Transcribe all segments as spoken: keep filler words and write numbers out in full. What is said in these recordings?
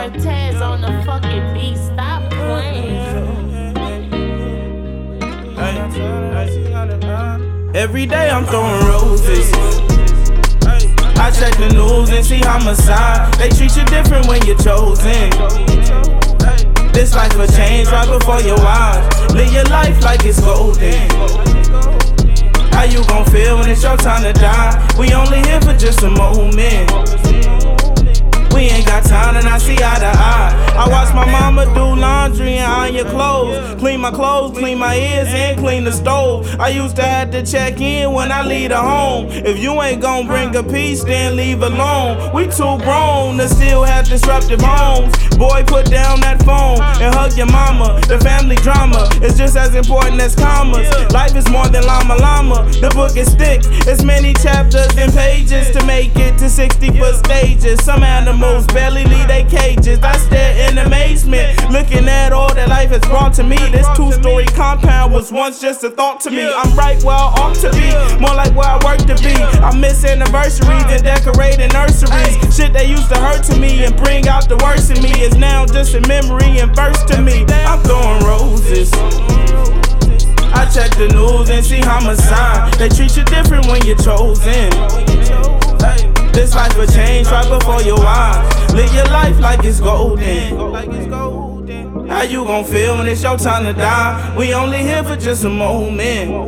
Cortez on the fucking beat. Stop playing. Every day I'm throwing roses. I check the news and see homicide. They treat you different when you're chosen. This life will change right before your eyes. Live your life like it's golden. How you gon' feel when it's your time to die? We only here for just a moment. We ain't got time and I see eye to eye. I watch my mama do laundry and iron your clothes, clean my clothes, clean my ears and clean the stove. I used to have to check in when I leave the home. If you ain't gon' bring a peace, then leave alone. We too grown to still have disruptive homes. Boy, put down that phone and hug your mama. The family drama is just as important as commas. Life is more than llama llama. The book is thick, it's many chapters and pages to make it to sixty foot stages. Some animals barely leave their cages. I stare in amazement, looking at all that life has brought to me. This two-story compound was once just a thought to me. I'm right where I ought to be, more like where I work to be. I miss anniversaries and decorating nurseries. Shit that used to hurt to me and bring out the worst in me is now just a memory and verse to me. I'm throwing roses. I check the news and see homicide. They treat you different when you're chosen. This life will change right before your eyes. Live your life like it's golden. How you gon' feel when it's your time to die? We only here for just a moment.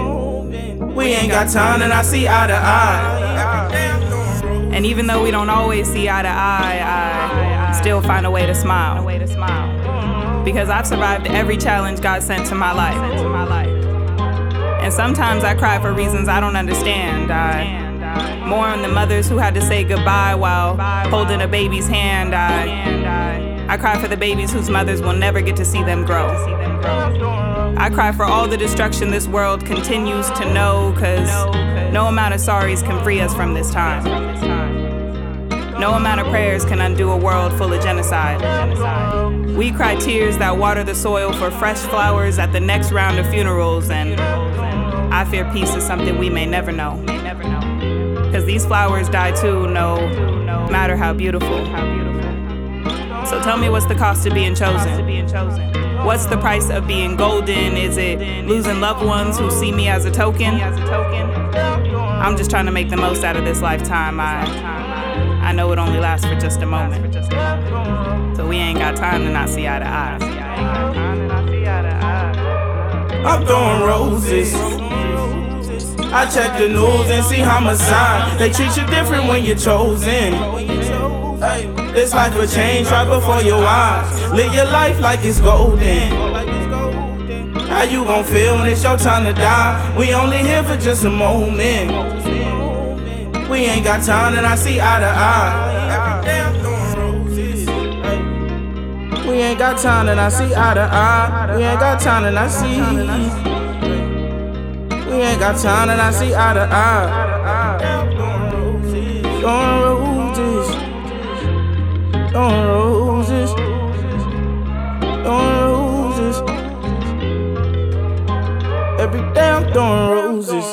We ain't got time and I see eye to eye. And even though we don't always see eye to eye, I still find a way to smile. Because I've survived every challenge God sent to my life. And sometimes I cry for reasons I don't understand. I mourn the mothers who had to say goodbye while holding a baby's hand. I, I cry for the babies whose mothers will never get to see them grow. I cry for all the destruction this world continues to know, cause no amount of sorries can free us from this time. No amount of prayers can undo a world full of genocide. We cry tears that water the soil for fresh flowers at the next round of funerals, and I fear peace is something we may never know. Cause these flowers die too, no matter how beautiful. So tell me, what's the cost of being chosen? What's the price of being golden? Is it losing loved ones who see me as a token? I'm just trying to make the most out of this lifetime. I, I know it only lasts for just a moment. So we ain't got time to not see eye to eye. I'm throwing roses. I check the news and see homicide. They treat you different when you're chosen. This life will change right before your eyes. Live your life like it's golden. How you gon' feel when it's your time to die? We only here for just a moment. We ain't got time and I see eye to eye. We ain't got time and I see eye to eye. We ain't got time and I see. We ain't got time and I see eye to eye. Throwing roses. Throwing roses. Throwing roses. Every day I'm throwing roses.